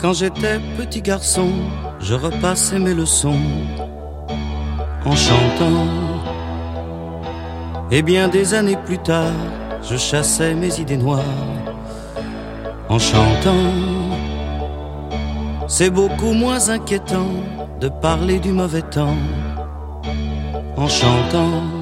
Quand j'étais petit garçon, je repassais mes leçons en chantant. Et bien des années plus tard, je chassais mes idées noires en chantant. C'est beaucoup moins inquiétant de parler du mauvais temps en chantant.